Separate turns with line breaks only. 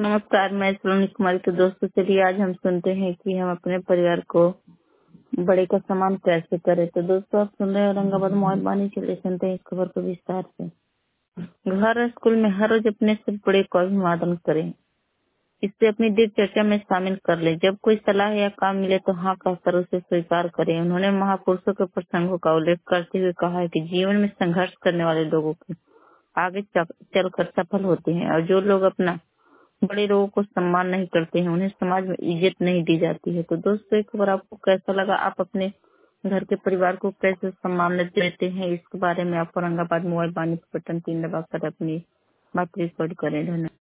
नमस्कार, मैं सलोनी कुमारी। तो दोस्तों, चलिए आज हम सुनते हैं कि हम अपने परिवार को बड़े का सम्मान कैसे करें। तो दोस्तों, आप सुन रहे हैं औरंगाबाद मोबाइल वाणी। चलिए सुनते हैं इस खबर को विस्तार से। घर और स्कूल में हर रोज अपने से बड़े का अभिवादन करें। इससे अपनी दिल चर्चा में शामिल कर ले। जब कोई सलाह या काम मिले तो हाँ कहकर उसे स्वीकार करें। उन्होंने महापुरुषों के प्रसंगों का उल्लेख करते हुए कहा है कि जीवन में संघर्ष करने वाले लोगों की आगे चलकर सफल होते हैं, और जो लोग अपना बड़े लोगों को सम्मान नहीं करते हैं, उन्हें समाज में इज्जत नहीं दी जाती है। तो दोस्तों, एक खबर आपको कैसा लगा? आप अपने घर के परिवार को कैसे सम्मान देते हैं, इसके बारे में आप औरंगाबाद मोबाइल वाणी बटन 3 दबाकर अपनी बात रिकॉर्ड करें। धन्यवाद।